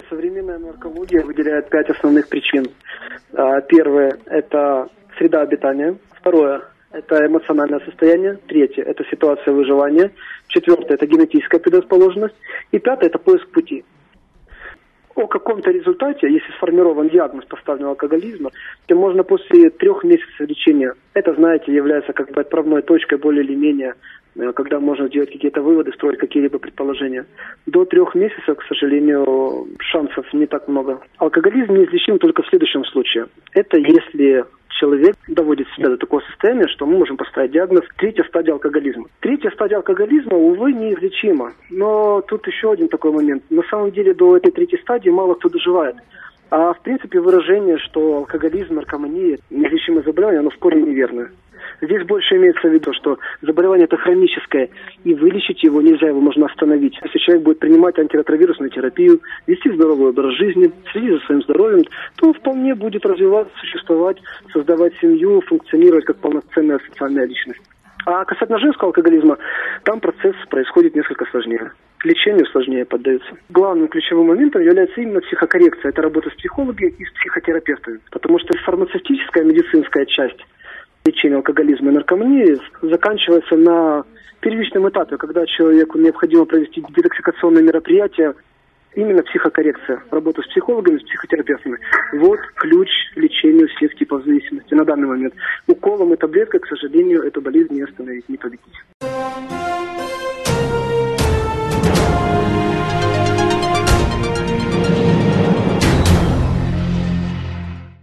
Современная наркология выделяет 5 основных причин. Первое – это среда обитания. Второе – это эмоциональное состояние. Третье – это ситуация выживания. Четвертое – это генетическая предрасположенность. И пятое – это поиск пути. О каком-то результате, если сформирован диагноз поставленного алкоголизма, то можно после 3 месяцев лечения, это, знаете, является как бы отправной точкой более или менее, когда можно делать какие-то выводы, строить какие-либо предположения. До 3 месяцев, к сожалению, шансов не так много. Алкоголизм неизлечим только в следующем случае. Это если человек доводит себя до такого состояния, что мы можем поставить диагноз 3-я стадия алкоголизма. 3-я стадия алкоголизма, увы, неизлечима. Но тут еще один такой момент. На самом деле до этой 3-й стадии мало кто доживает. А в принципе выражение, что алкоголизм, наркомания, неизлечимое заболевание, оно в корне неверное. Здесь больше имеется в виду, что заболевание это хроническое, и вылечить его нельзя, его можно остановить. Если человек будет принимать антиретровирусную терапию, вести здоровый образ жизни, следить за своим здоровьем, то вполне будет развиваться, существовать, создавать семью, функционировать как полноценная социальная личность. А касательно женского алкоголизма, там процесс происходит несколько сложнее. Лечению сложнее поддается. Главным ключевым моментом является именно психокоррекция. Это работа с психологами и с психотерапевтами. Потому что фармацевтическая медицинская часть лечения алкоголизма и наркомании заканчивается на первичном этапе, когда человеку необходимо провести детоксикационные мероприятия, именно психокоррекция, работа с психологами, с психотерапевтами. Вот ключ к лечению всех типов зависимости на данный момент. Уколом и таблеткой, к сожалению, эту болезнь не остановить, не победить.